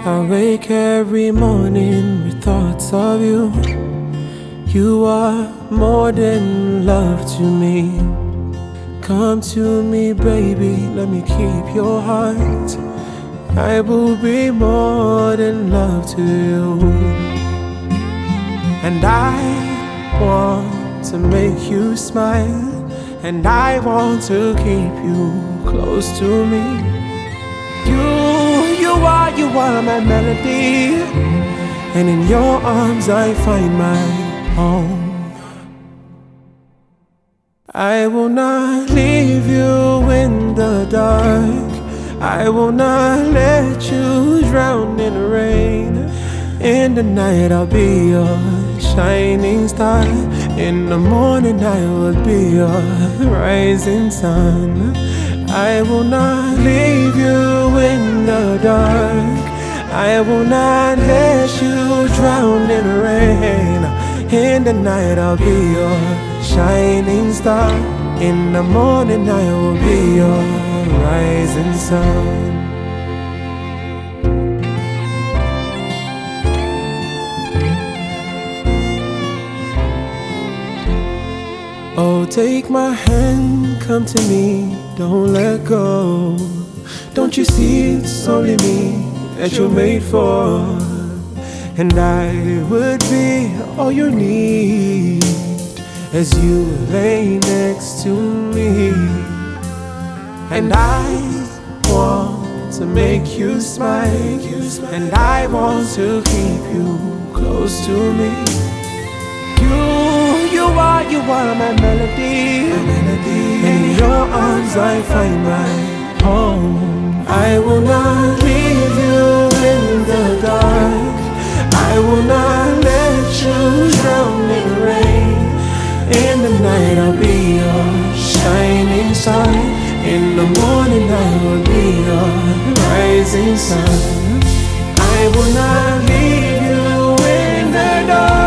I wake every morning with thoughts of you. You are more than love to me. Come to me, baby, let me keep your heart. I will be more than love to you. And I want to make you smile, and I want to keep you close to me. You are my melody, and in your arms I find my home. I will not leave you in the dark. I will not let you drown in the rain. In the night I'll be your shining star. In the morning I will be your rising sun. I will not leave you in the dark. I will not let you drown in the rain. In the night I'll be your shining star. In the morning I will be your rising sun. Oh, take my hand, come to me, don't let go. Don't you see it's only me that you're made for? And I would be all you need as you lay next to me. And I want to make you smile, and I want to keep you close to me. You are my melody, and in your arms I find my home. I will not leave you in the dark. I will not let you drown in the rain. In the night I'll be your shining star. In the morning I will be your rising sun. I will not leave you in the dark.